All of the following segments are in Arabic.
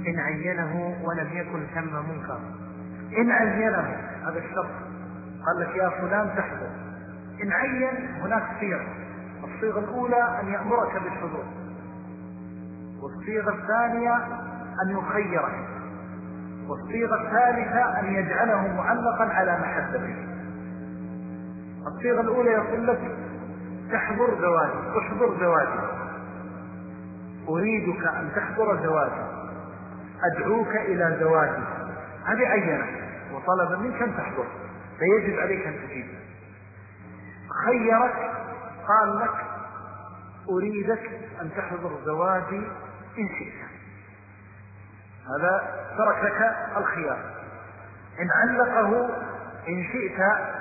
إن عينه ولم يكن ثم منكر. إن عينه هذا الشرط، قال لك يا فلان تحضر. إن عين هناك صيغ، الصيغة الأولى أن يأمرك بالحضور، والصيغة الثانية أن يخيرك، والصيغة الثالثة أن يجعله معلقا على محبته. الصيغة الأولى يقول لك تحضر زواجي، احضر زواجي، أريدك أن تحضر زواجي، أدعوك إلى زواجي. هذه عينة وطلب منك أن تحضر، فيجب عليك أن تجيب. خيرك، قال لك أريدك أن تحضر زواجي إن شئت، هذا ترك لك الخيار. إن علقه إن شئت،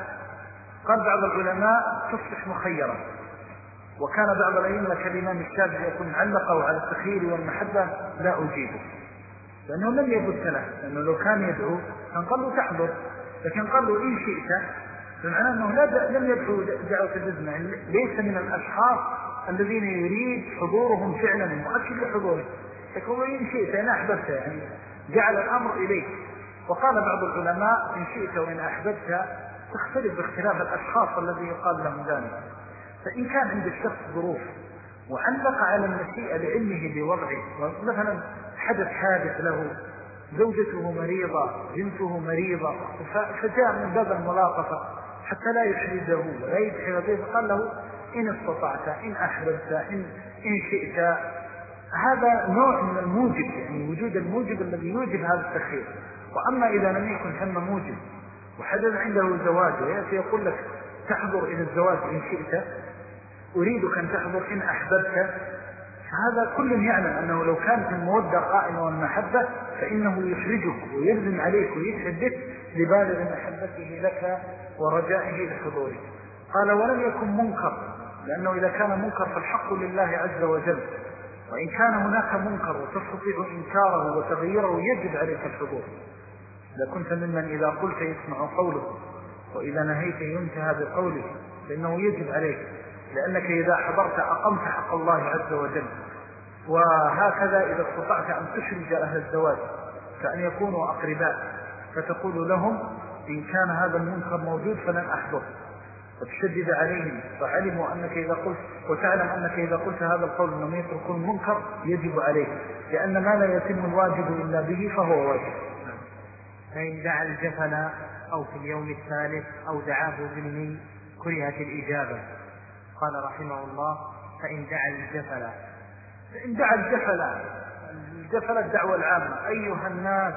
قال بعض العلماء تصبح مخيرا، وكان بعض الأئمة كالإمام الشافعي يقول علقه على التخيير والمحبة لا أجيبه، لأنه لم يبث له، لأنه لو كان يدعو كان قال له تحضر، لكن قال له إن شئت، بمعنى أنه لم يدعو دعوة الإذن، ليس من الأشخاص الذين يريد حضورهم فعلا مؤكد لحضوره، يقول إن شئت إن أحببت، يعني جعل الأمر إليك. وقال بعض العلماء إن شئت وإن أحببت تختلف باختلاف الأشخاص الذي يقال لهم ذلك. فإن كان عند الشخص ظروف وعلق على المشيئة لعلمه بوضعه، مثلا حدث حادث له، زوجته مريضة، بنته مريضة، فجاء من باب الملاطفة حتى لا يحرجه ولا يدخل به، فقال له إن استطعت إن أحببت إن شئت. هذا نوع من الموجب، يعني وجود الموجب الذي يوجب هذا التخيير. وأما إذا لم يكن ثم موجب وحدث عنده زواج ويأتي يقول لك تحضر إلى الزواج إن شئت، أريدك أن تحضر إن أحببت، هذا كل يعلم أنه لو كانت المودة قائمة والمحبة فإنه يحرجك ويلزم عليك ويتحدث لبالغ محبته لك ورجائه لحضورك. قال ولم يكن منكر، لأنه إذا كان منكر فالحق لله عز وجل، وإن كان هناك منكر وتستطيع إنكاره وتغييره يجب عليك الحضور. إذا كنت ممن إذا قلت يسمع قوله وإذا نهيت ينتهى بقوله فإنه يجب عليك، لأنك إذا حضرت أقمت حق الله عز وجل. وهكذا إذا استطعت أن تشرج أهل الزواج كأن يكونوا أقرباء فتقول لهم إن كان هذا المنكر موجود فلن أحضر، وتشدد عليهم، فعلموا أنك إذا قلت وتعلم أنك إذا قلت هذا القول لم يتركون منكر يجب عليك، لأن ما لا يتم الواجب إلا به فهو واجب. فإن دعا الجفل أو في اليوم الثالث أو دعاه بالمن كرهت الإجابة. قال رحمه الله فإن دعا الجفل، فإن دعا الجفل الدعوة العامة، أيها الناس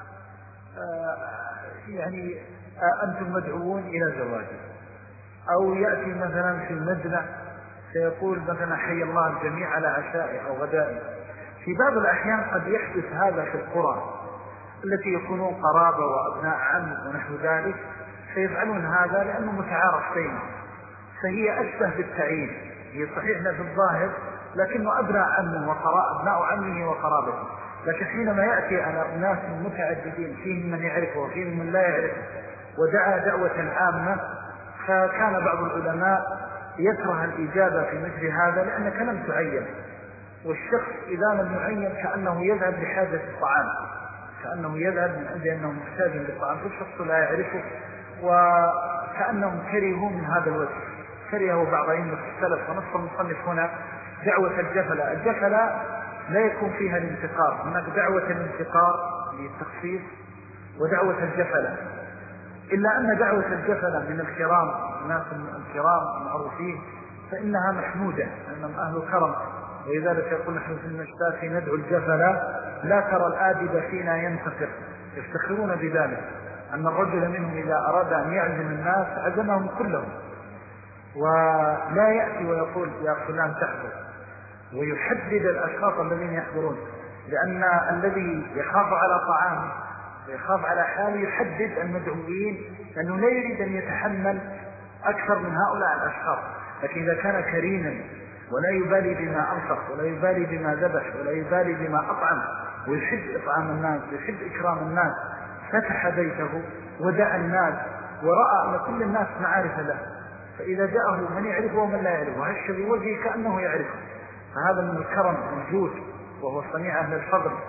يعني أنتم مدعوون إلى زواجه، أو يأتي مثلا في المجلس سيقول مثلا حي الله الجميع على عشائه أو غدائه. في بعض الأحيان قد يحدث هذا في القرى التي يكونون قرابة وأبناء عم ونحو ذلك، فيفعلون هذا لأنه متعارف بينهم، فهي أشبه بالتعيين، هي صحيح في الظاهر لكنه أبناء عمه أبناء عمه وقرابته. لكن حينما يأتي على أناس متعددين فيهم من يعرفه وفيهم من لا يعرفه ودعا دعوة عامة، فكان بعض العلماء يكره الإجابة في مثل هذا لأنك لم تعين، والشخص إذا لم يعين كأنه يذهب لحاجة الطعام، كأنه يذهب من أجل أنه محتاج للطعام، فالشخص لا يعرفه، وكأنهم كرهوا من هذا الوجه. كرهوا بعض أئمة السلف ونص المصنف هنا دعوة الجفلة لا يكون فيها الانتقار، هناك دعوة الانتقار للتخصيص ودعوة الجفلة، إلا أن دعوة الجفلة من الكرام، الناس الكرام المعروفين، فإنها محمودة لأنهم أهل كرم، ولذلك يقول نحن في المشتاق ندعو الجفلة لا ترى الآدب فينا ينتصر، يفتخرون بذلك أن الرجل منهم إذا أراد أن يعزم الناس عزمهم كلهم، ولا يأتي ويقول يا فلان تحضر ويحدد الأشخاص الذين يحضرون، لأن الذي يخاف على طعامه ويخاف على حاله يحدد المدعوين، لأنه لا يريد أن يتحمل أكثر من هؤلاء الأشخاص. لكن إذا كان كريما ولا يبالي بما أنفق ولا يبالي بما ذبح ولا يبالي بما أطعم ويحب إطعام الناس ويحب إكرام الناس، فتح بيته ودعا الناس ورأى أن كل الناس معارف له، فإذا جاءه من يعرفه ومن لا يعرفه هش بوجهه كأنه يعرفه، فهذا من الكرم والجود، وهو صنيع أهل الفضل.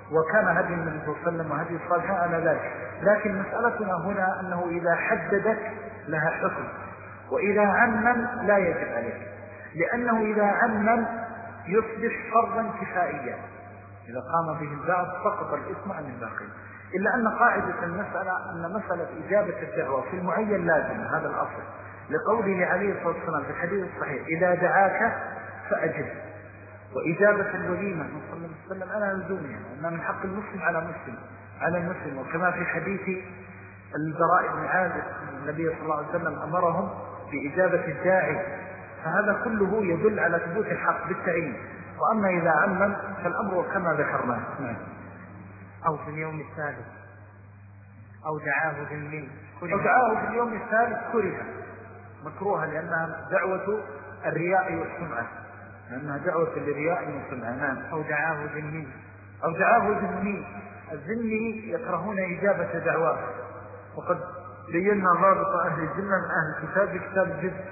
وكان هدي النبي صلى الله عليه وسلم وهدي الصالحين على ذلك. لكن مسألتنا هنا أنه إذا حددت لها حكم، وإذا عمم لا يجب عليه، لأنه إذا عمم يصبح فرضا كفائيا، إذا قام به البعض سقط الإثم عن الباقي. إلا أن قاعدة المسألة أن مسألة إجابة الدعوة في المعين لازم، هذا الأصل، لقوله عليه الصلاة والسلام في الحديث الصحيح إذا دعاك فأجب. وإجابة الوليمة صلى الله عليه وسلم على لزومها، أن من حق المسلم على المسلم، وكما في حديث البراء بن عازب النبي صلى الله عليه وسلم أمرهم بإجابة الداعي، فهذا كله يدل على ثبوت الحق بالتعيين. وأما إذا عمم فالأمر كما ذكرناه. أو في اليوم الثالث أو دعاه بالمين، أو دعاه في اليوم الثالث كره، مكروها، لأنها دعوة الرياء والسمعة، لأنها دعوة للرياء والسمعة. أو دعاه بالمين، أو دعاه بالمين. الذمي يكرهون إجابة دعواه، وقد بينا ضابط أهل الذمة من أهل الكتاب في كتاب الجد،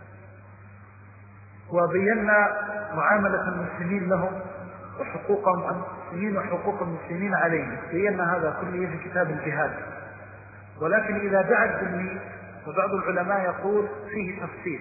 وبينا معاملة المسلمين لهم وحقوقهم عن المسلمين وحقوق المسلمين عليهم، بينا هذا كله في كتاب الجهاد. ولكن إذا دعا الذمي، وبعض العلماء يقول فيه تفصيل،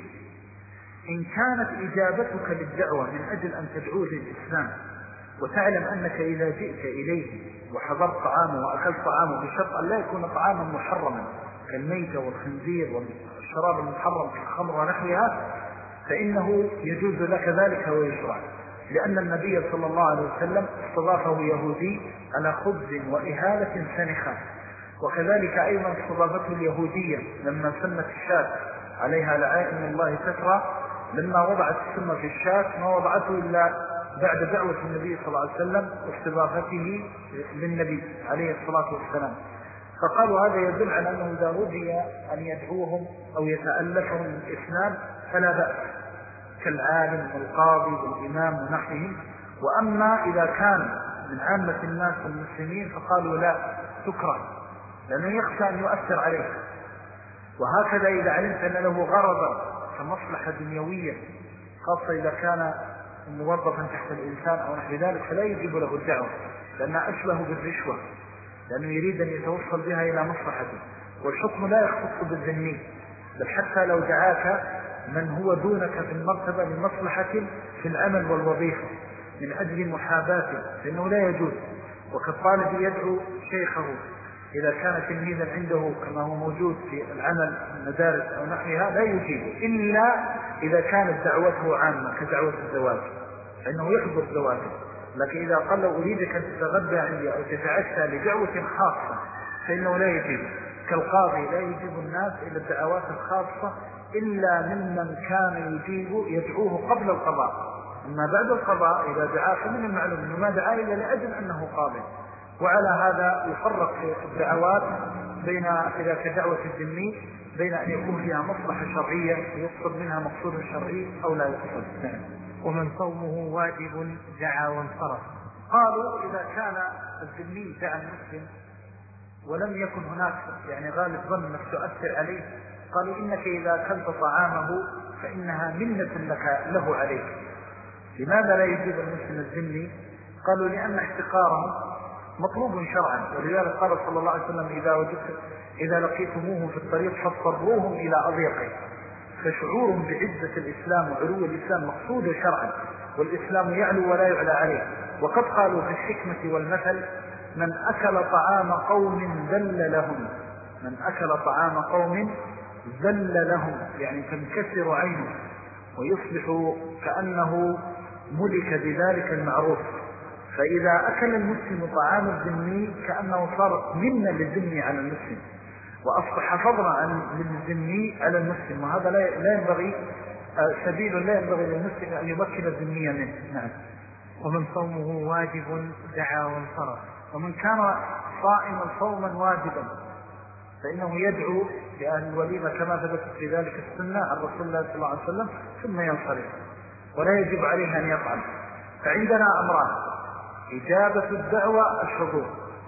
إن كانت إجابتك للدعوة من أجل أن تدعوه للإسلام، وتعلم أنك إذا جئت إليه وحضرت طعامه وأكلت طعامه بشرط أن لا يكون طعاما محرما كالميتة والخنزير والشراب المحرم كالخمر ونحوها، فإنه يجوز لك ذلك ويشرع، لأن النبي صلى الله عليه وسلم استضافه يهودي على خبز وإهالة سنخة. وكذلك أيضا استضافته اليهودية لما سمت الشاة عليها لعائن الله تترى، لما وضعت السم في الشاة ما وضعته إلا بعد دعوة النبي صلى الله عليه وسلم واستضافته للنبي عليه الصلاة والسلام. فقالوا هذا يدل على أنه إذا رضي أن يدعوهم أو يتألفهم الإسلام فلا بأس، كالعالم والقاضي والإمام ونحوهم. وأما إذا كان من عامة الناس والمسلمين فقالوا لا، تكره، لأنه يخشى أن يؤثر عليه. وهكذا إذا علمت أن له غرضا كمصلحة دنيوية، خاصة إذا كان موظفا تحت الإنسان أو نحو ذلك، فلا يجب له الدعوة، لأنها أشبه بالرشوة، لأنه يريد أن يتوصل بها إلى مصلحته. والحكم لا يختص بالذمي، بل حتى لو دعاك من هو دونك في المرتبة لمصلحة في العمل والوظيفة من أجل محاباته، فإنه لا يجوز. وكالطالب يدعو شيخه إذا كان تلميذا عنده كما هو موجود في العمل المدارس أو نحوها لا يجيب، إلا إذا كانت دعوته عامة كدعوة الزواج، فإنه يحضر زواجه. لكن إذا قال له أريدك أن تتغدى عندي أو تتعشى لدعوة خاصة فإنه لا يجيب. كالقاضي لا يجيب الناس إلى الدعوات الخاصة إلا ممن كان يدعوه قبل القضاء. أما بعد القضاء إذا دعاه فمن المعلوم أنه ما دعاه إلا لأجل أنه قاضي. وعلى هذا يفرق الدعوات بين إذا كدعوة الذمي بين أن يكون فيها مصلحة شرعية يقصد منها مقصود شرعي أو لا يقصد. ومن صومه واجب دعا وانصرف. قالوا إذا كان الذمي دعا المسلم ولم يكن هناك يعني غالب ظن أنك تؤثر عليه، قالوا إنك إذا أكلت طعامه فإنها منة لك له عليك. لماذا لا يجيب المسلم الذمي؟ قالوا لأن احتقاره مطلوب شرعا، ولذلك قال صلى الله عليه وسلم إذا لقيتموه في الطريق فاضطروهم إلى أضيقه. فشعور بعزة الإسلام وعلو الإسلام مقصود شرعا، والإسلام يعلو ولا يعلى عليه. وقد قالوا في الحكمة والمثل من أكل طعام قوم ذل لهم، من أكل طعام قوم ذل لهم، يعني تنكسر عينه ويصبح كأنه ملك بذلك المعروف. فإذا أكل المسلم طعام الذمي كأنه صار منا للذمي على المسلم، وأصبح فضلا للذمي على المسلم، وهذا لا ينبغي سبيل لا ينبغي للمسلم أن يمكن الذمي منه. نعم. ومن صومه واجب دعا وانصرف. ومن كان صائما صوما واجبا فإنه يدعو لأهل الوليمة كما ثبت في ذلك السنة عن رسول الله صلى الله عليه وسلم ثم ينصرف، ولا يجب عليه أن يطعم. فعندنا أمران: إجابة الدعوة الحضور،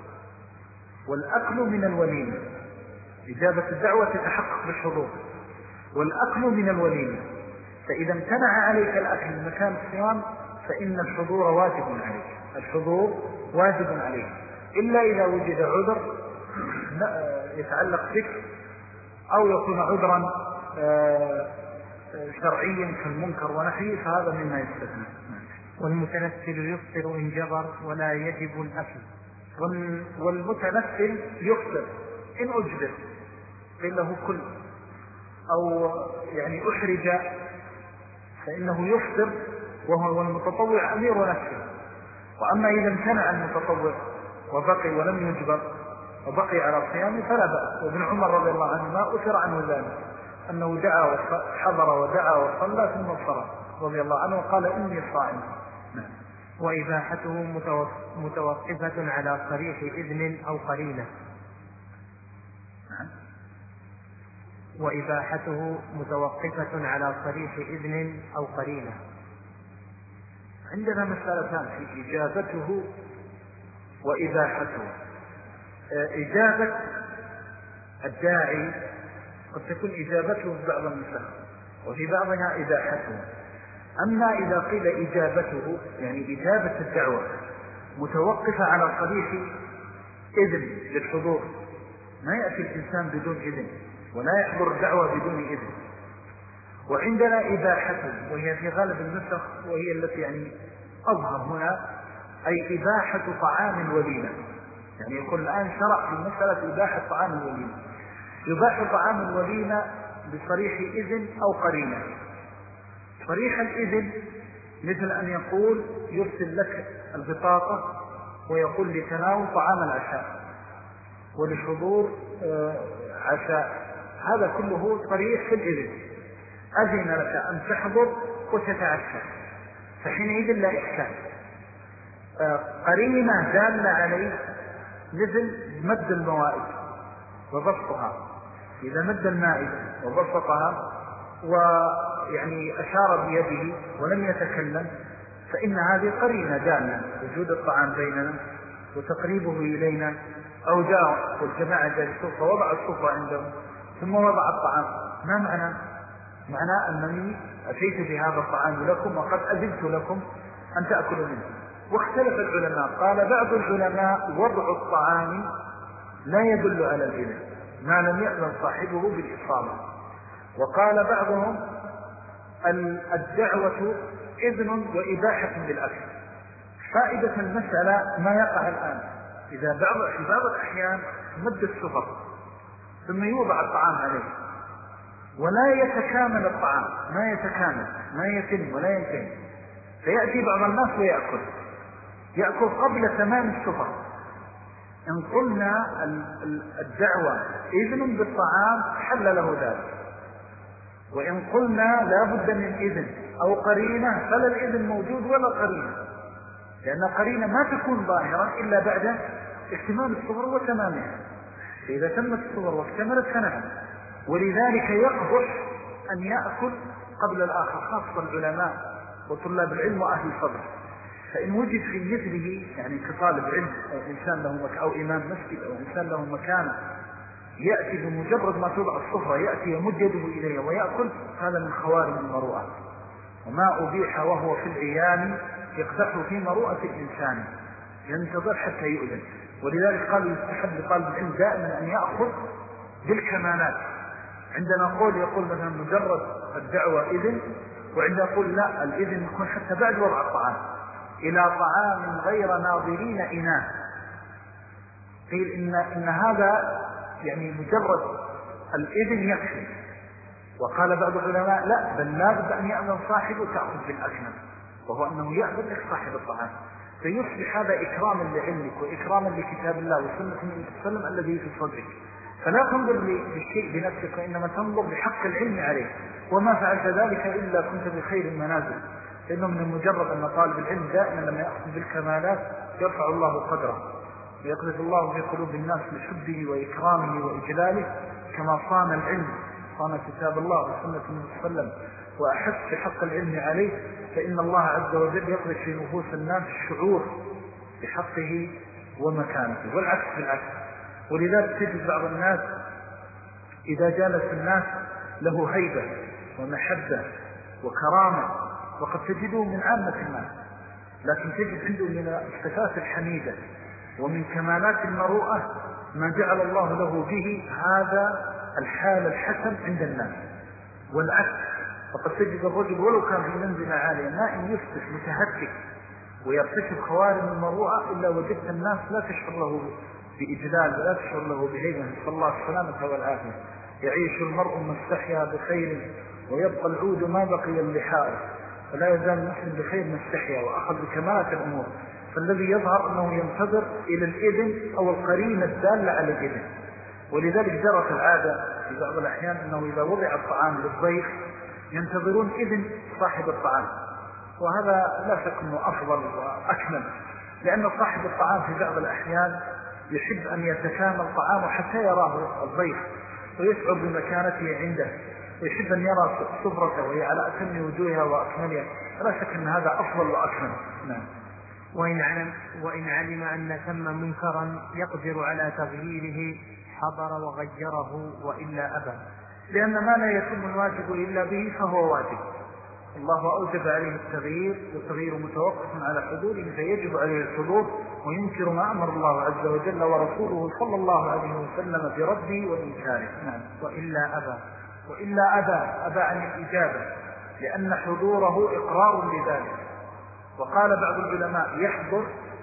والأكل من الوليمة. إجابة الدعوة تتحقق بالحضور، والأكل من الوليمة. فإذا امتنع عليك الأكل من مكان الصيام فإن الحضور واجب عليك، الحضور واجب عليه، إلا إذا وجد عذر يتعلق ذكر أو يكون عذرا شرعيا كالمنكر ونحيه، فهذا مما يستثنى. والمتنفل يفطر إن جبر ولا يجب الأكل. والمتنفل يفطر إن أجبر، قيل له كل أو يعني أحرج فإنه يفطر، وهو المتطوع أمير نفسه. وأما إذا امتنع المتطوع وبقي ولم يجبر وبقي على صيامه فلا بأس. وابن عمر رضي الله عنه ما أثر عنه ذلك، أنه دعا وحضر ودعا وصلى ثم انصرف رضي الله عنه وقال إني صائم. وإباحته متوقفة على صريح إذن أو قرينة. وإباحته متوقفة على صريح إذن أو قرينة. عندنا مسألتان في إجابته وإباحته. إجابة الداعي قد تكون إجابته في بعض النسخ وفي بعضها إباحته. أما إذا قيل إجابته يعني إجابة الدعوة متوقفة على صريح إذن للحضور، ما يأتي الإنسان بدون إذن ولا يحضر الدعوة بدون إذن. وعندنا إباحته وهي في غالب النسخ وهي التي يعني أظهر هنا، أي إباحة طعام الوليمة. يعني يقول الآن شرع في مسألة إباحة طعام الوليمة. يباح طعام الوليمة بصريح إذن أو قرينة. صريح الإذن مثل أن يقول يرسل لك البطاقة ويقول لتناول طعام العشاء ولحضور عشاء، هذا كله صريح في الإذن، أذن لك أن تحضر وتتعشى، فحينئذ لا إشكال. قرينة دالة عليه مثل مد الموائد وبسطها، إذا مد المائدة وبسطها ويعني أشار بيده ولم يتكلم فإن هذه قرينة دالة وجود الطعام بيننا وتقريبه إلينا، أو جاء والجماعة جالسوا فوضع الصفة عندهم ثم وضع الطعام. ما معنى أنني أتيت بهذا الطعام لكم وقد أذنت لكم أن تأكلوا منه. واختلف العلماء، قال بعض العلماء وضع الطعام لا يدل على الإذن ما لم يأذن صاحبه بالإصابة، وقال بعضهم الدعوة إذن وإباحة بالأكل. فائدة المسألة ما يقع الآن، إذا في بعض الأحيان مد السفر ثم يوضع الطعام عليه ولا يتكامل الطعام، ما يتكامل ما يتم ولا ينتهي، فيأتي بعض الناس ويأكل قبل تمام السفر. إن قلنا الدعوة إذن بالطعام حل له ذلك، وإن قلنا لا بد من إذن أو قرينة فلا الإذن موجود ولا قرينة، لأن قرينة ما تكون ظاهرة إلا بعد اكتمال الصغر وتمامها، فإذا تمت الصغر واكتملت فنعم. ولذلك يقبح أن يأكل قبل الآخر، خاصة العلماء وطلاب العلم وأهل الفضل. فإن وجد في مثله يعني كطالب علم أو إنسان له أو إمام مسجد أو إنسان له مكانه يأتي بمجرد ما توضع الصفرة يأتي يمد يده إليه ويأكل، هذا من خوارم المروءة، وما أبيح وهو في العيان يقدح في مروءة الإنسان، ينتظر حتى يؤذن. ولذلك قال يستحب لطالب العلم دائما أن يأخذ بالكمالات. عندنا يقول مثلا مجرد الدعوة إذن، وعندنا يقول لا، الإذن يكون حتى بعد وضع الطعام إلى طعام غير ناظرين إناه. قيل إن هذا يعني مجرد الإذن يكفي. وقال بعض العلماء لا، بل لا بد أن يأذن صاحبه تأخذ بالأكمل، وهو أنه يأذن لك صاحب الطعام، فيصبح هذا إكراما لعلمك وإكراما لكتاب الله وسنة النبي صلى الله عليه وسلم الذي في صدرك. فلا تنظر للشيء بنفسك، وإنما تنظر بحق العلم عليه، وما فعلت ذلك إلا كنت بخير المنازل. لأنه من المجرد أن طالب العلم دائما لما يأخذ بالكمالات يرفع الله قدره ويقذف الله في قلوب الناس بحبه وإكرامه وإجلاله، كما صان العلم، صان كتاب الله وسنة النبي صلى الله عليه وسلم وأحس بحق العلم عليه، فإن الله عز وجل يقذف في نفوس الناس الشعور بحقه ومكانته، والعكس بالعكس. ولذلك تجد بعض الناس إذا جالس الناس له هيبة ومحبة وكرامة، وقد تجده من عامة الناس، لكن تجد عنده من الصفات الحميدة ومن كمالات المروءة ما جعل الله له به هذا الحال الحسن عند الناس. والعكس، فقد تجد الرجل ولو كان في منزلة عالية ما إن يصبح متهتك ويرتكب خوارم المروءة إلا وجدت الناس لا تشعر له بإجلال ولا تشعر له بهيبة، نسأل الله السلامة والعافية. يعيش المرء مستحيا بخير ويبقى العود ما بقي اللحاء، فلا يزال المسلم بخير مستحيا وأخذ بكمالة الأمور. فالذي يظهر أنه ينتظر إلى الإذن أو القرينة الدالة على الإذن. ولذلك جرت العادة في بعض الأحيان أنه إذا وضع الطعام للضيف ينتظرون إذن صاحب الطعام، وهذا لا شك أنه أفضل وأكمل، لأن صاحب الطعام في بعض الأحيان يحب أن يتكامل طعامه حتى يراه الضيف ويشعر بمكانته عنده، ويحب أن يرى صفرته وهي على أتم وجوهها وأكملها. لا شك أن هذا أفضل وأكمل. نعم. وإن علم أن ثم منكرا يقدر على تغييره حضر وغيره وإلا أبى، لأن ما لا يتم الواجب إلا به فهو واجب. الله أوجب عليه التغيير، والتغيير متوقف على حضوره فيجب عليه الحضور، وينكر ما أمر الله عز وجل ورسوله صلى الله عليه وسلم برده وإنكاره. نعم. وإلا أبى عن الإجابة، لأن حضوره إقرار لذلك. وقال بعض العلماء يحضر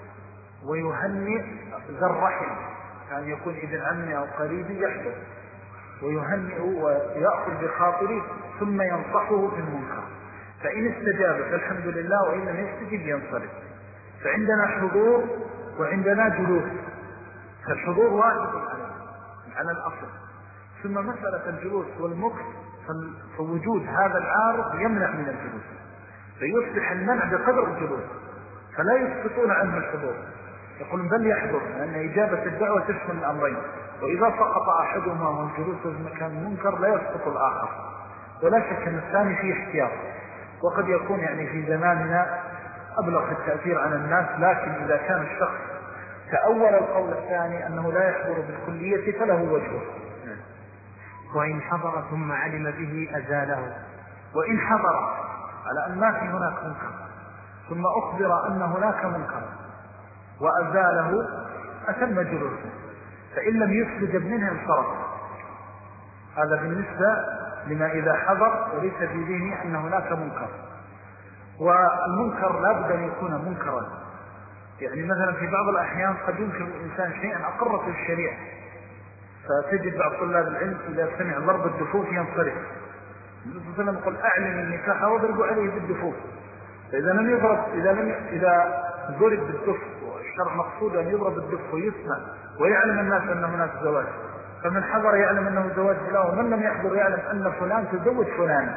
ويهنئ ذا الرحم، كان يكون ابن عمي أو قريبي يحضر ويهنئ ويأخذ بخاطره ثم ينصحه في المنكر، فإن استجاب فالحمد لله، وإن لم يستجب ينصرف. فعندنا حضور وعندنا جلوس، فالحضور واجب على الأصل. ثم مسألة الجلوس والمكث، فوجود هذا العارض يمنع من الجلوس، فيصبح المنع بقدر الجلوس، فلا يسقطون عنه الحضور، يقولون بل يحضر، لأن إجابة الدعوة تشمل الأمرين، وإذا سقط أحدهما وهو الجلوس في مكان منكر لا يسقط الآخر. ولا شك أن الثاني فيه احتياط، وقد يكون يعني في زماننا أبلغ التأثير على الناس، لكن إذا كان الشخص تأول القول الثاني أنه لا يحضر بالكلية فله وجهه. وإن حضر ثم علم به أزاله. وإن حضر على أن ما في هناك منكر ثم أخبر أن هناك منكر وأزاله أتم جلوسه، فإن لم يسجد منه انصرف. هذا بالنسبة لما إذا حضر وليس في ذهنه أن هناك منكر. والمنكر لا بد أن يكون منكرا، يعني مثلا في بعض الأحيان قد ينكر الإنسان شيئا أقرته الشريعة، فتجد بعض طلاب العلم إذا سمع ضرب الدفوف ينصرف. النبي صلى الله عليه وسلم يقول أعلن النكاح واضربوا عليه بالدفوف. فإذا لم يضرب إذا ضرب بالدف، والشرع مقصود أن يضرب الدف ويسمع ويعلم الناس أن هناك زواج، فمن حضر يعلم أنه زواج فلان، ومن لم يحضر يعلم أن فلان تزوج فلان.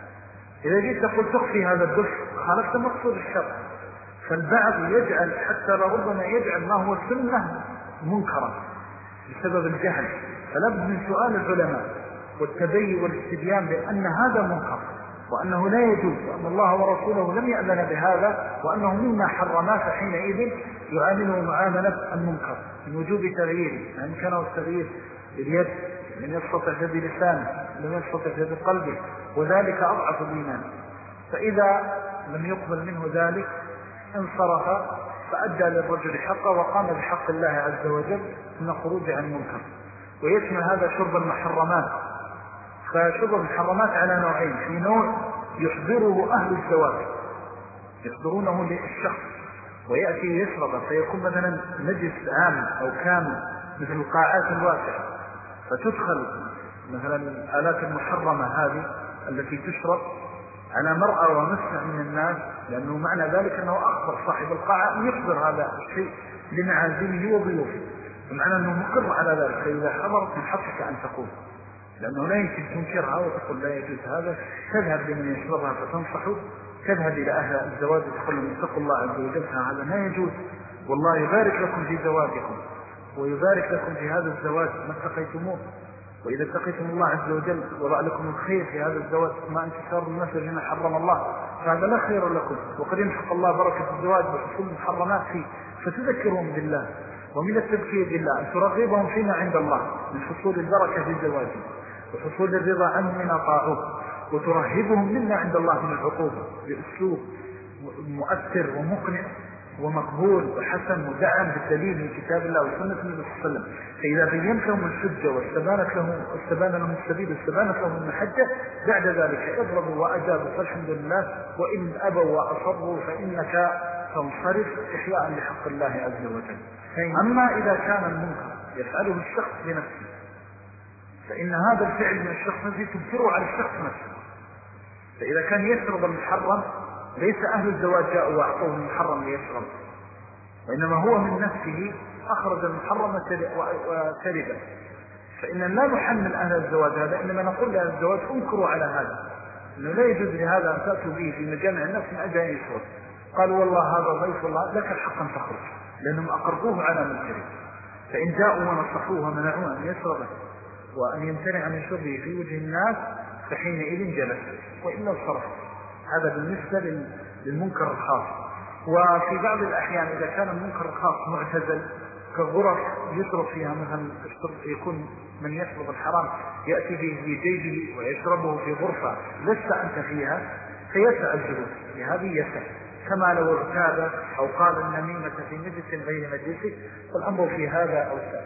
إذا جيت تقول تخفي هذا الدف خالفت مقصود الشرع. فالبعض يجعل حتى لربما يجعل ما هو سنة منكرا بسبب الجهل، فلابد من سؤال العلماء والتبين والاستبيان بأن هذا منكر، وأنه لا يجوز، وأن الله ورسوله لم يأذن بهذا، وأنه مما حرما، فحينئذ يعامله معاملة المنكر من وجوب تغييره، يعني كان التغيير باليد لم يستطع بلسانه، لم يستطع بقلبه، وذلك أضعف الإيمان. فإذا لم يقبل منه ذلك انصرف، فأدى للرجل حقه وقام بحق الله عز وجل من الخروج عن المنكر. ويشمل هذا شرب المحرمات. فشرب المحرمات على نوعين: في نوع يحضره أهل الزواج، يحضرونه للشخص ويأتي يشرب، فيكون مثلا مجلس عام أو كامل مثل القاعات الواسعة، فتدخل مثلا الآلات المحرمة هذه التي تشرب على مرأى ومسمع من الناس، لأنه معنى ذلك أنه أخبر صاحب القاعة أن يحضر هذا الشيء لمعازمه وضيوفه، بمعنى أنه مقر على ذلك. فإذا حضرت من حقك أن تقول، لأنه لا يمكن تنكرها وتقول لا يجوز هذا. تذهب لمن يشربها فتنصحه، تذهب إلى أهل الزواج وتقول لهم اتقوا الله عز وجل، هذا لا يجوز، والله يبارك لكم في زواجكم ويبارك لكم في هذا الزواج ما اتقيتموه، وإذا اتقيتم الله عز وجل وضع لكم الخير في هذا الزواج ما انتشار الناس لما حرم الله، فهذا لا خير لكم، وقد يمحق الله بركة الزواج بحصول المحرمات فيه. فتذكرهم بالله، ومن التذكير بالله أن ترغبهم فيما عند الله من حصول البركة في زواجهم وحصول الرضا عنهم من أطاعوه، وترهبهم مما عند الله من العقوبة بأسلوب مؤثر ومقنع ومقبول وحسن ودعم بالدليل من كتاب الله وسنة النبي صلى الله عليه وسلم. فإذا بينت لهم الحجة واستبان لهم السبيل واستبانت لهم المحجة بعد ذلك اضربوا وأجابوا فالحمد لله، وإن أبوا وأصروا فإنك تنصرف إحياء لحق الله عز وجل. أما إذا كان المنكر يفعله الشخص بنفسه فإن هذا الفعل من الشخص نفسه تبتره على الشخص نفسه. فإذا كان يشرب المحرم ليس أهل الزواج جاءوا وأعطوه المحرم ليشرب، وإنما هو من نفسه أخرج المحرم وشربه، فإن لا نحمل أهل الزواج هذا، إنما نقول لأهل الزواج انكروا على هذا، إنه لا يجوز لهذا أن تأتوا به في مجامع الناس من أجل أن يشرب. قالوا والله هذا ضيف الله لك الحق أن تخرج، لأنهم أقرضوه على منكره. فإن جاءوا ونصحوه ومنعوه أن يشربه وأن يمتنع من شربه في وجه الناس فحينئذ جلس، وإلا صرف. هذا بالنسبة للمنكر الخاص. وفي بعض الأحيان إذا كان المنكر الخاص معتزل كغرف يشرب فيها مثلا، يكون من يشرب الحرام يأتي به في جيبه ويشربه في غرفة لست أنت فيها فيسع الجلوس، لهذه يسع، كما لو ارتاب أو قال النميمة في مجلس غير مجلسه، فالأمر في هذا أوسع.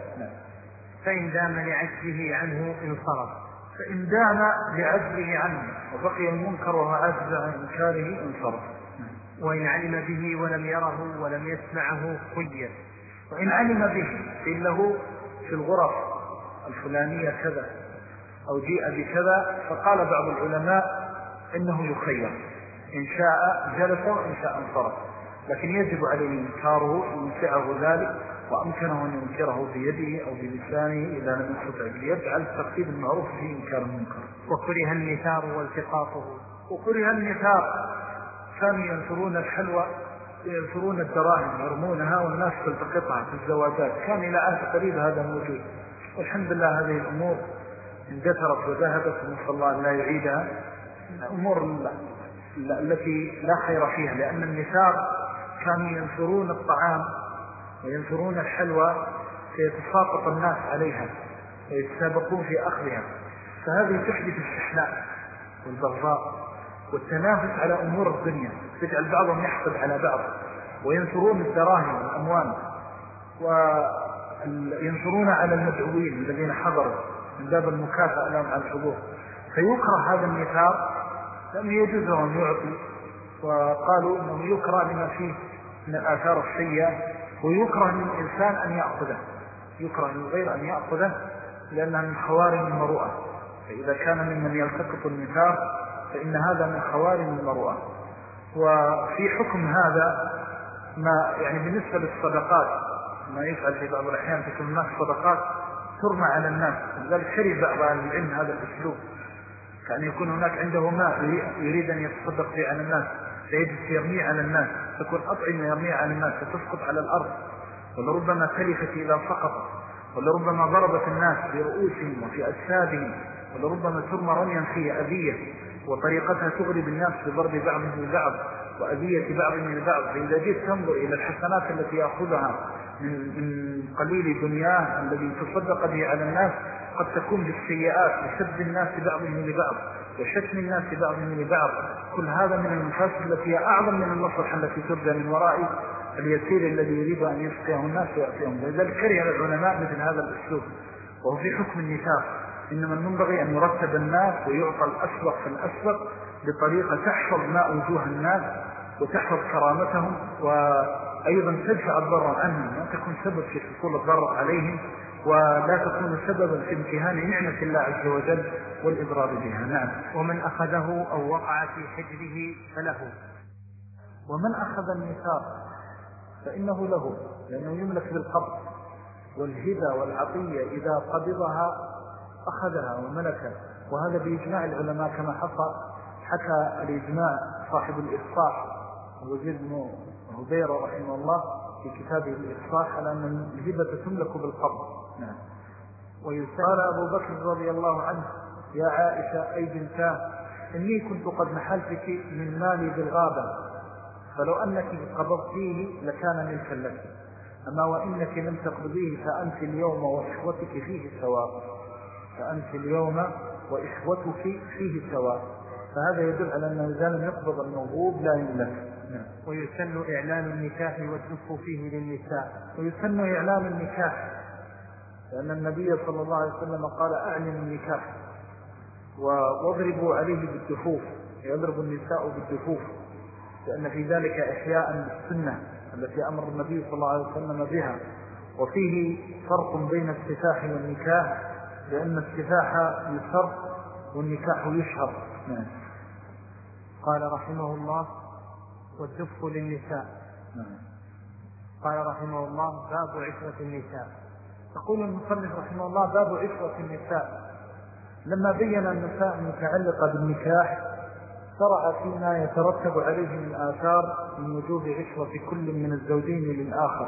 فإن دام لعجزه عنه انصرف، فإن دام لعجزه عنه وبقي المنكر وهو عاجز عن إنكاره انصرف. وإن علم به ولم يره ولم يسمعه خير. وإن علم به قيل له في الغرف الفلانية كذا أو جيء بكذا، فقال بعض العلماء إنه يخير، إن شاء جلس وإن شاء انصرف، لكن يجب عليه إنكاره إن سعه ذلك وأمكنه أن ينكره بيده أو بلسانه إذا لم يستطع باليد، على الترتيب المعروف في إنكار المنكر. وكره النثار والتقاطه. وكره النثار، كانوا ينثرون الحلوى ينثرون الدراهم يرمونها والناس تلتقطها في الزواجات، كان إلى عهد قريب هذا موجود، والحمد لله هذه الأمور اندثرت وذهبت، ونسأل الله أن لا يعيدها. الأمور التي لا خير فيها، لأن النثار كانوا ينثرون الطعام وينثرون الحلوى فيتساقط الناس عليها ويتسابقون في أخذها، فهذه تحدث الشحناء والبغضاء والتنافس على أمور الدنيا، تجعل بعضهم يحقد على بعض، وينثرون الدراهم والأموال وينثرون على المدعوين الذين حضروا من باب المكافأة لهم على الحضور، فيكره هذا النثار لأنه يجوز أن يعطي، وقالوا أنه يكره لما فيه من الآثار السيئة، ويكره للإنسان أن يأخذه، يكره للغير أن يأخذه لأنها من خوارم المروءة، فإذا كان ممن يلتقط النثار فإن هذا من خوارم المروءة. وفي حكم هذا ما يعني بالنسبة للصدقات ما يفعل في بعض الأحيان تكون الناس صدقات ترمى على الناس، لذلك شرب بعض أهل العلم هذا الأسلوب، كأن يكون هناك عنده ماء يريد أن يتصدق فيه على الناس فيجلس يرميه على الناس، تكون أطعمة يرميه على الناس فتسقط على الأرض، ولربما تلفت إذا سقطت، ولربما ضربت الناس برؤوسهم وفي أجسادهم، ولربما ترمى رميا فيه أذية، وطريقتها تغرب الناس بضرب بعضهم البعض وأذية بعضهم البعض. فإذا جئت تنظر إلى الحسنات التي يأخذها من قليل دنياه الذي تصدق به على الناس قد تكون بالسيئات لسب الناس بعضهم لبعض وشتم الناس بعضهم لبعض، كل هذا من المفاسد التي هي أعظم من المصلحة التي ترجى من وراء اليسير الذي يريد أن يسقيه الناس ويعطيهم. لذلك كره العلماء مثل هذا الأسلوب، وهو في حكم النثار، إنما ينبغي أن يرتب الناس ويعطى الأسبق فالأسبق بطريقة تحفظ ماء وجوه الناس وتحفظ كرامتهم، وأيضا تدفع الضرر عنهم، لا تكون سبب في حصول الضرر عليهم، ولا تكون سببا في امتهان نعمة الله عز وجل والإضرار بها. نعم. ومن أخذه أو وقع في حجره فله. ومن أخذ النثار فإنه له، لأنه يملك بالقبض، والهبة والعطية إذا قبضها أخذها وملكها، وهذا بإجماع العلماء كما حكى الإجماع صاحب الإفصاح وزير بن هبيرة رحمه الله في كتابه الإفصاح على أن الهبة تملك بالقبض. نعم. ويقال أبو بكر رضي الله عنه يا عائشة أي بنتاه إني كنت قد نحلتك من مالي بالغابة، فلو أنك قبضتيه لكان ملكا لك، أما وإنك لم تقبضيه فأنت اليوم وإخوتك فيه سواء، فأنت اليوم وإخوتك فيه سواء. فهذا يدل على أنه إذا لم يقبض الموهوب لا يملك. ويسن إعلان النكاح والدف فيه للنساء. ويسن إعلان النكاح لأن النبي صلى الله عليه وسلم قال أعلن النكاح واضربوا عليه بالدفوف، يضرب النساء بالدفوف، لأن في ذلك إحياء للسنة التي أمر النبي صلى الله عليه وسلم بها. وفيه فرق بين السفاح والنكاح، لأن السفاح يسر والنكاح يشهر. قال رحمه الله والدف للنساء. قال رحمه الله باب عشرة النساء. يقول المصنف رحمه الله باب عشرة النساء. لما بين النساء المتعلقة بالنكاح شرع فيما يترتب عليه من آثار من وجوب عشرة كل من الزوجين للآخر.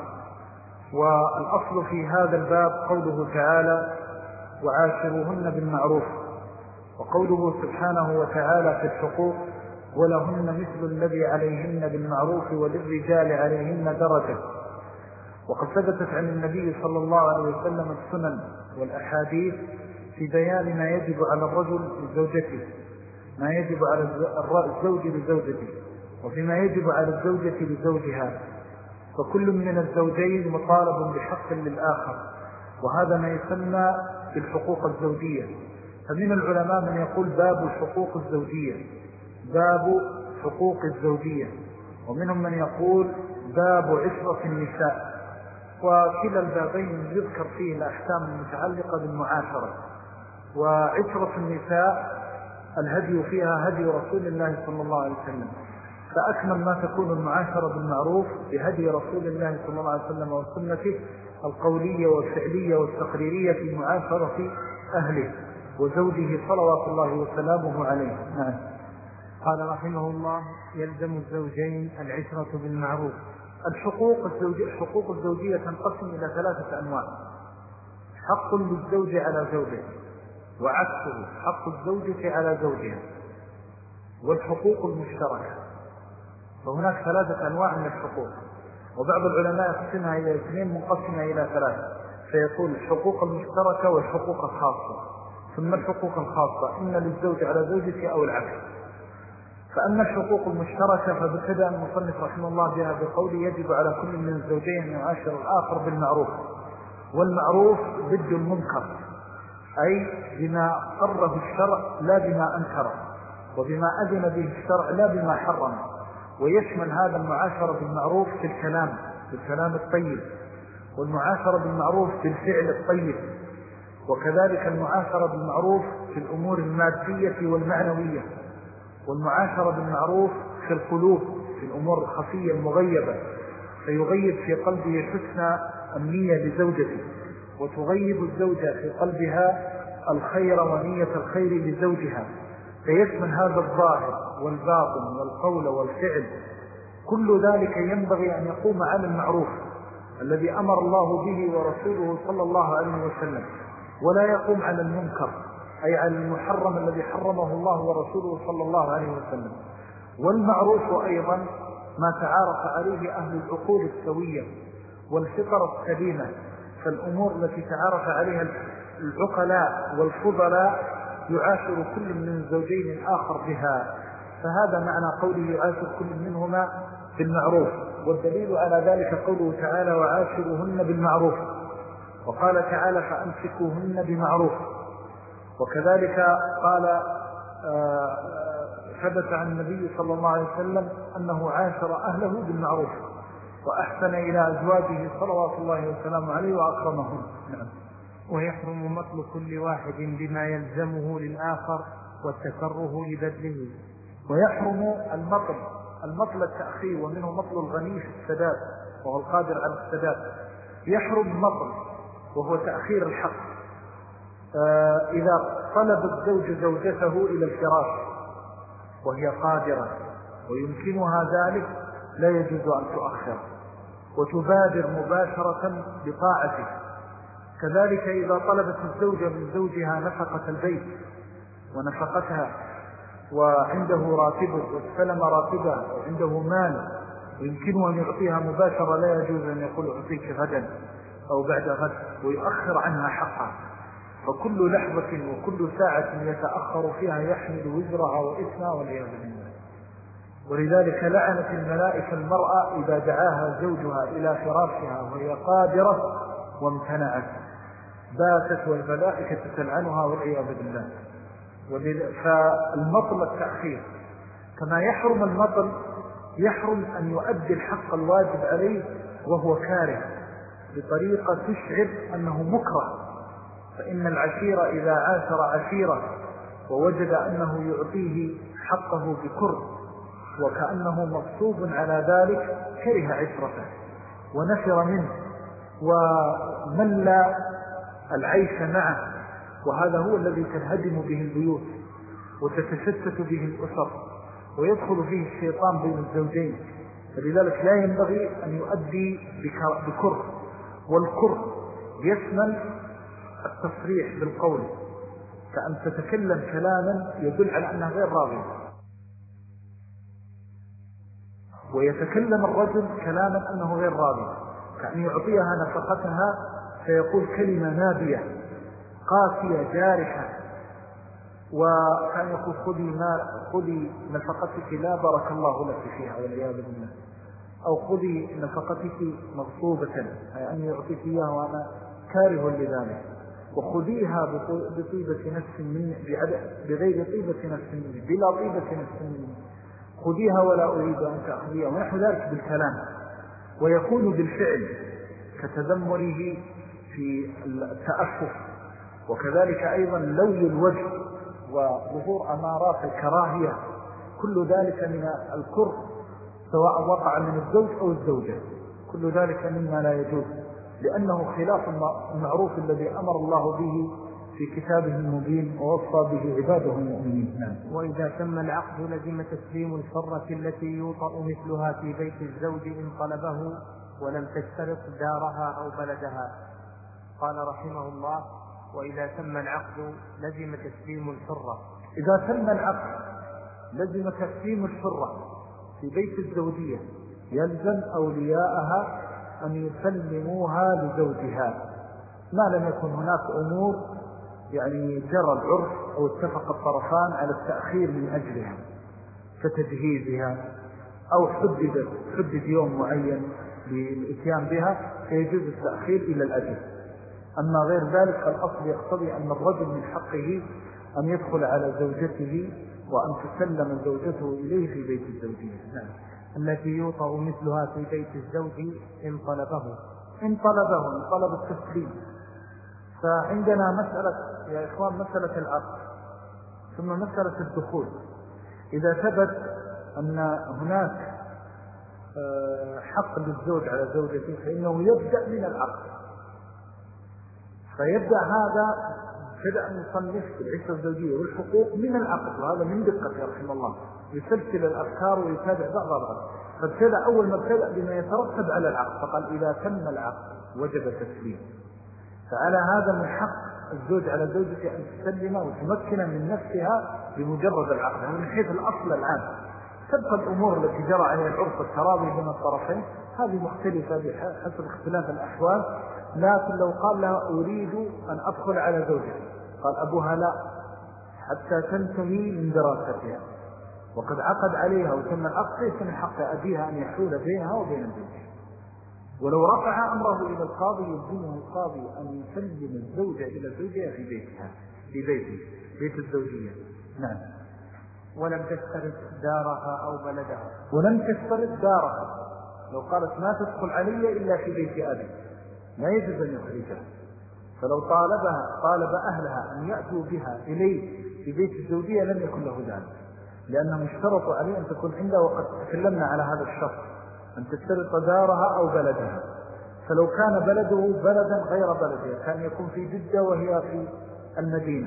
والأصل في هذا الباب قوله تعالى وعاشروهن بالمعروف، وقوله سبحانه وتعالى في الحقوق ولهن مثل الذي عليهن بالمعروف وللرجال عليهن درجة. وقد ثبتت عن النبي صلى الله عليه وسلم السنن والأحاديث في بيان ما يجب على الرجل لزوجته، ما يجب على الزوج لزوجته، وفيما يجب على الزوجة لزوجها. فكل من الزوجين مطالب بحق للآخر، وهذا ما يسمى بالحقوق الزوجية. فمن العلماء من يقول باب الحقوق الزوجية، باب حقوق الزوجية، ومنهم من يقول باب عشرة النساء. وكلا البابين يذكر فيه الأحكام المتعلقة بالمعاشرة. وعشرة النساء الهدي فيها هدي رسول الله صلى الله عليه وسلم، فأكمل ما تكون المعاشرة بالمعروف بهدي رسول الله صلى الله عليه وسلم وسنته القولية والفعلية والتقريرية في معاشرة أهله وزوجه صلوات الله وسلامه عليه. قال رحمه الله يلزم الزوجين العشرة بالمعروف. الحقوق الزوجية تنقسم إلى ثلاثة أنواع: حق للزوج على زوجه، وعكسه حق الزوجة على زوجها، والحقوق المشتركة. فهناك ثلاثة أنواع من الحقوق، وبعض العلماء يقسمها إلى اثنين منقسمة إلى ثلاثة، فيقول الحقوق المشتركة والحقوق الخاصة. ثم الحقوق الخاصة إما للزوج على زوجته أو العكس. فأما الحقوق المشتركة فابتدأ المصنف رحمه الله بها بقول يجب على كل من الزوجين أن يعاشر الآخر بالمعروف. والمعروف ضد المنكر، أي بما قره الشرع لا بما أنكره، وبما أذن به الشرع لا بما حرم. ويشمل هذا المعاشرة بالمعروف في الكلام الطيب، والمعاشرة بالمعروف في الفعل الطيب، وكذلك المعاشرة بالمعروف في الأمور المادية والمعنوية، والمعاشرة بالمعروف في القلوب في الأمور الخفية المغيبة، فيغيب في قلبه حسن النية لزوجته، وتغيب الزوجة في قلبها الخير ونية الخير لزوجها. فيشمل هذا الظاهر والباطن والقول والفعل. كل ذلك ينبغي أن يقوم على المعروف الذي أمر الله به ورسوله صلى الله عليه وسلم، ولا يقوم على المنكر أي على المحرم الذي حرمه الله ورسوله صلى الله عليه وسلم. والمعروف أيضا ما تعارف عليه أهل العقول السوية والفطر السليمة، فالأمور التي تعارف عليها العقلاء والفضلاء يعاشر كل من الزوجين الآخر بها. فهذا معنى قوله يعاشر كل منهما بالمعروف. والدليل على ذلك قوله تعالى وعاشروهن بالمعروف، وقال تعالى فأمسكوهن بمعروف. وكذلك قال ثبت عن النبي صلى الله عليه وسلم أنه عاشر أهله بالمعروف وأحسن إلى أزواجه صلوات الله وسلامه عليه وأكرمهم. ويحرم مطل كل واحد بما يلزمه للآخر والتكره لبذله. ويحرم المطل التأخير، ومنه مطل الغني في السداد وهو القادر على السداد. يحرم المطل وهو تأخير الحق. إذا طلب الزوج زوجته إلى الفراش وهي قادرة ويمكنها ذلك لا يجوز أن تؤخر، وتبادر مباشرة بطاعته. كذلك إذا طلبت الزوجة من زوجها نفقة البيت ونفقتها وعنده راتبه واستلم راتبها وعنده مال ويمكنه أن يعطيها مباشرة، لا يجوز أن يقول أعطيك غدا أو بعد غد ويؤخر عنها حقها. فكل لحظة وكل ساعة يتأخر فيها يحمل وزرها وإثمها والعياذ بالله. ولذلك لعنت الملائكة المرأة إذا دعاها زوجها إلى فراشها وهي قادرة وامتنعت، باتت والملائكة تلعنها والعياذ بالله. فالمطل التأخير، كما يحرم المطل يحرم أن يؤدي الحق الواجب عليه وهو كاره بطريقة تشعر أنه مكره. فإن العشيرة إذا عاشر عشيرة ووجد أنه يعطيه حقه بكره وكأنه مغصوب على ذلك كره عشرته ونفر منه ومل العيش معه، وهذا هو الذي تنهدم به البيوت وتتشتت به الأسر ويدخل فيه الشيطان بين الزوجين. فلذلك لا ينبغي أن يؤدي بكره، والكره يشمل التصريح بالقول، كأن تتكلم كلاما يدل على أنها غير راضية، ويتكلم الرجل كلاما أنه غير راضي، كأن يعطيها نفقتها فيقول كلمة نابية قاسية جارحة، وكان يقول خذي نفقتك لا بارك الله لك فيها والعياذ بالله، أو خذي نفقتك مغصوبة، أي أن يعطيك إياها وأنا كاره لذلك، وخذيها بطيبة نفس مني بغير طيبة نفس مني بلا طيبة نفس مني، خذيها ولا أريد أن تأخذيها، ونحو ذلك بالكلام. ويكون بالفعل كتذمره في التأسف، وكذلك أيضا لوي الوجه وظهور أمارات الكراهية، كل ذلك من الكره سواء وقع من الزوج أو الزوجة، كل ذلك مما لا يجوز، لأنه خلاف المعروف الذي أمر الله به في كتابه المبين ووصى به عباده المؤمنين. وإذا تم العقد لزم تسليم الحرة التي يوطأ مثلها في بيت الزوج إن طلبه ولم تشترط دارها أو بلدها. قال رحمه الله: وإذا تم العقد لزم تسليم الحرة. إذا تم العقد لزم تسليم الحرة في بيت الزوجية، يلزم أولياءها أن يسلموها لزوجها ما لم يكن هناك أمور يعني جرى العرف أو اتفق الطرفان على التأخير من أجلها كتجهيزها، أو حدد يوم معين للإتيان بها فيجوز التأخير إلى الأجل. أما غير ذلك فالأصل يقتضي أن الرجل من حقه أن يدخل على زوجته وأن تسلم زوجته إليه في بيت الزوجية. نعم. التي يوطأ مثلها في بيت الزوج إن طلبه طلب التسليم. فعندنا مسألة يا إخوان مسألة العقد ثم مسألة الدخول. إذا ثبت أن هناك حق للزوج على زوجته فإنه يبدأ من العقد، فيبدأ هذا بدأ أن يصنف العشرة الزوجية والحقوق من العقد، وهذا من دقة رحمه الله يسلسل الأفكار ويتابع بعضها. فابتدأ أول ما ابتدأ بما يترتب على العقد، فقال إذا تم العقد وجب التسليم. فعلى هذا من حق الزوج على زوجته أن تسلم وتمكن من نفسها بمجرد العقد. من حيث الأصل العام تبقى الأمور التي جرى عليها العرف التراضي بين الطرفين هذه مختلفة بحسب اختلاف الأحوال. لكن لو قال لها أريد أن أدخل على زوجتي، قال أبوها لا حتى تنتهي من دراستها، وقد عقد عليها وتم العقد، ليس من حق أبيها أن يحول بينها وبين الزوج. ولو رفع أمره إلى القاضي يلزمه القاضي أن يسلم الزوجة إلى زوجها في بيتها في بيت الزوجية. نعم. ولم تشترط دارها أو بلدها. ولم تشترط دارها، لو قالت ما تدخل علي إلا في بيت أبي لا يجب أن يخرجها. فلو طالب أهلها أن يأتوا بها إليه في بيت الزوجية لم يكن له ذلك، لأنهم اشترطوا عليه أن تكون عنده، وقد تكلمنا على هذا الشرط أن تشترط دارها أو بلدها. فلو كان بلده بلدا غير بلدها كان يكون في جدة وهي في المدينة،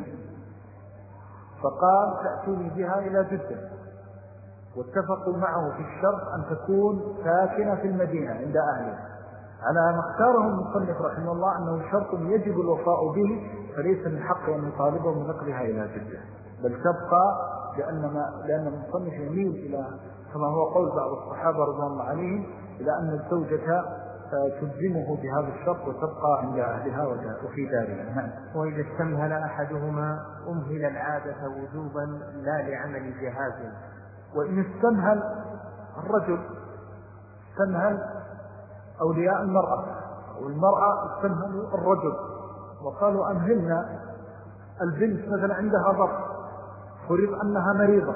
فقال تأتوني بها إلى جدة، واتفقوا معه في الشرط أن تكون ساكنة في المدينة عند أهلها، على ما اختاره المصنف رحمه الله أنه شرط يجب الوفاء به، فليس من حقه أن يطالبه من نقلها إلى جدة، بل تبقى لأن المصنف يميل إلى كما هو قول بعض الصحابة رضوان الله عليهم إلى أن الزوجة تلزمه بهذا الشرط وتبقى عند أهلها وفي دارها. وإذا استمهل أحدهما أمهل العادة وجوبا لا لعمل جهاز. وإن استمهل الرجل استمهل أولياء المرأة أو المرأة استمهلوا الرجل وقالوا أمهلنا البنت مثلا عندها ضرر فرض أنها مريضة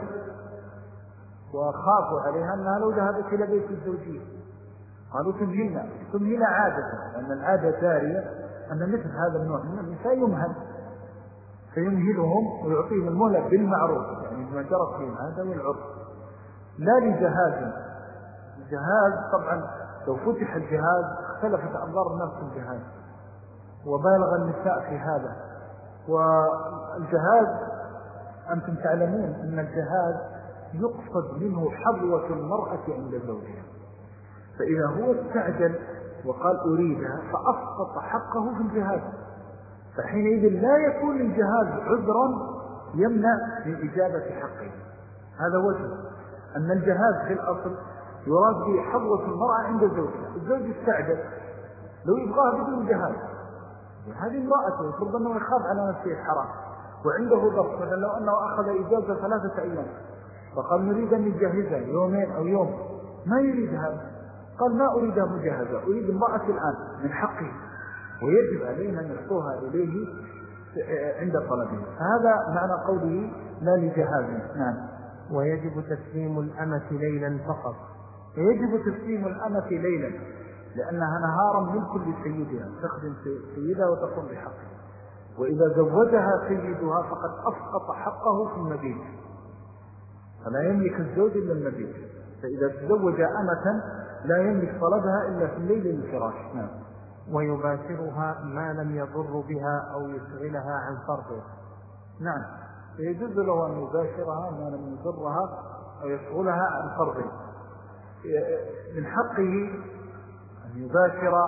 وخافوا عليها أنها لو ذهبت إلى بيت الزوجية قالوا تمهلنا عادة، لأن العادة جارية أن مثل هذا النوع من النساء يمهل فيمهلهم ويعطيهم المهلة بالمعروف، يعني ما جرت فيهم هذا والعرف لا لجهاز. الجهاز طبعا لو فتح الجهاز اختلفت أنظار الناس في الجهاز وبالغ النساء في هذا. والجهاز أنتم تعلمون أن الجهاز يقصد منه حظوة المرأة عند زوجها، فإذا هو استعجل وقال أريدها فأسقط حقه في الجهاز، فحينئذ لا يكون الجهاز عذرا يمنع من إجابة حقه. هذا وجه أن الجهاز في الأصل يراد به حظوة المرأة عند زوجها. الزوج استعجل لو يبغاها بدون جهاز، هذه امرأته يفرض أنه يخاف على نفسه الحرام وعنده ضغط، مثلا لو أنه أخذ إجازة 3 أيام فقال نريد أن نجهزها يومين أو يوم، ما يريد هذا، قال ما أريدها مجهزة، أريد امرأة الآن من حقه، ويجب علينا أن يعطوها إليه عند طلبه. فهذا معنى قوله لا لجهاز. نعم. ويجب تسليم الأمة ليلا فقط. يجب تسليم الأمة ليلا لأنها نهارا ملك لسيدها، تخدم سيدها وتقوم بحقه، وإذا زوجها سيدها فقد أسقط حقه في المبيت، فلا يملك الزوج إلا المبيت، فإذا تزوج أمة لا يملك طلبها إلا في الليل للفراش. نعم. ويباشرها ما لم يضر بها أو يشغلها عن فرضه. نعم، يجوز له أن يباشرها ما لم يضرها أو يشغلها عن فرضه. من حقه أن يباشر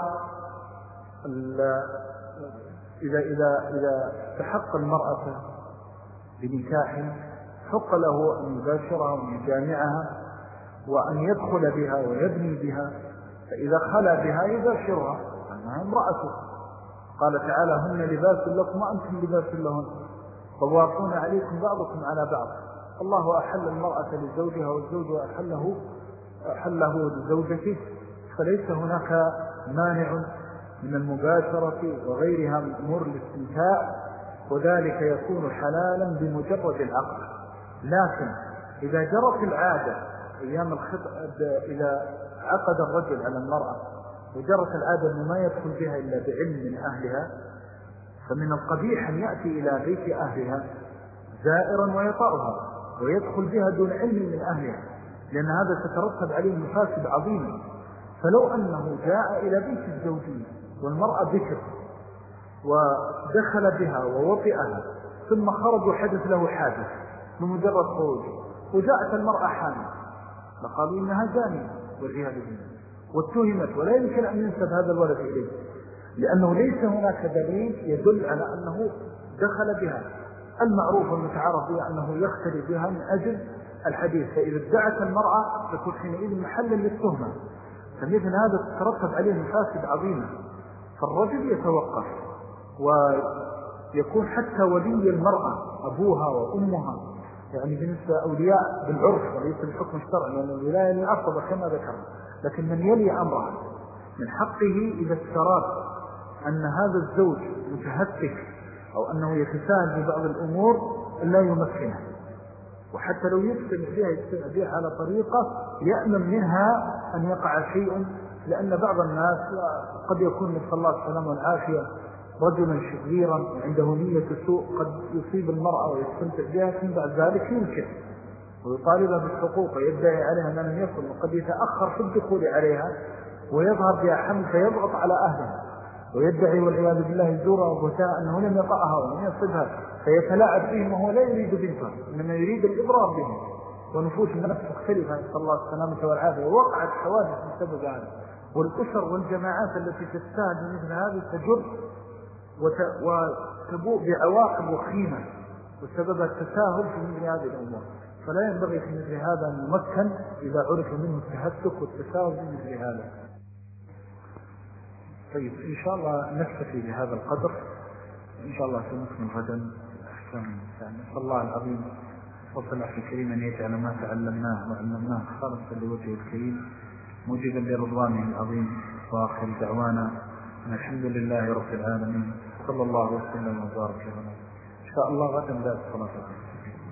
إذا تحق المرأة بنكاح حق له أن يباشرها وأن يجامعها وأن يدخل بها ويبني بها، فإذا خلى بها يباشرها أنها امرأته. قال تعالى هن لباس لكم وأنتم لباس لهن طوافون عليكم بعضكم على بعض. الله أحل المرأة لزوجها والزوج أحله لزوجته، فليس هناك مانع من المباشرة وغيرها من أمور الاستمتاع، وذلك يكون حلالا بمجرد العقد. لكن إذا جرت العادة أيام الخطأ، إذا عقد الرجل على المرأة وجرت العادة أنه ما يدخل بها إلا بعلم من أهلها، فمن القبيح أن يأتي إلى بيت أهلها زائرا ويطأها ويدخل بها دون علم من أهلها، لأن هذا سترتب عليه مفاسد عظيمة. فلو أنه جاء إلى بيت الزوجية والمرأة بكر ودخل بها ووطئها ثم خرج وحدث له حادث بمجرد خروجه وجاءت المرأة حامل، فقالوا إنها زانية والعياذ بالله واتهمت، ولا يمكن أن ينسب هذا الولد إليه لأنه ليس هناك دليل يدل على أنه دخل بها. المعروف المتعارف به أنه يختلي بها من أجل الحديث، فإذا ادعت المرأة تكون حينئذ محلا للتهمة، فمثل هذا تترتب عليه مفاسد عظيمة. فالرجل يتوقف ويكون حتى ولي المرأة أبوها وأمها، يعني بالنسبة أولياء بالعرف وليس بالحكم الشرعي، لأن الولاية العصبة كما ذكرنا، لكن من يلي أمرها من حقه إذا استراد أن هذا الزوج متهتك أو أنه يتساهل في بعض الأمور لا يمكنه، وحتى لو يجتمع بها على طريقة يأمن منها أن يقع شيء، لأن بعض الناس قد يكون نسأل الله السلامة والعافية رجلا شريرا وعنده نية سوء قد يصيب المرأة ويستمتع بها، ثم بعد ذلك ينكر ويطالبها بالحقوق ويدعي عليها ما لم يكن، وقد يتأخر في الدخول عليها ويظهر بها حمل فيضغط على أهلها ويدعي والعياذ بالله زورا وبهتاء أنه لم يطأها ولم يصبها، فيتلاعب بهم وهو لا يريد بنتها إنما يريد الإضرار بهم، ونفوس الناس مختلفة نسأل الله السلامة والعافية، ووقعت حوادث بسبب هذا. والأسر والجماعات التي تستهد مثل هذه تجر وتبوء بعواقب وخيمة وسبب التساهل في مثل هذه الأمور، فلا ينبغي في مثل هذا أن يمكن إذا عرف منه التهتك والتساهل في مثل هذا. طيب إن شاء الله نكتفي بهذا القدر، إن شاء الله سنكمل غدا الأحكام. نسأل الله العظيم وصل الأخ الكريم أن يجعل ما تعلمناه وعلمناه خالصا لوجهه الكريم موجبا لرضوانه العظيم. وآخر دعوانا أن الحمد لله رب العالمين، صلى الله وسلم وبارك على إن شاء الله غدا بعد الصلاة.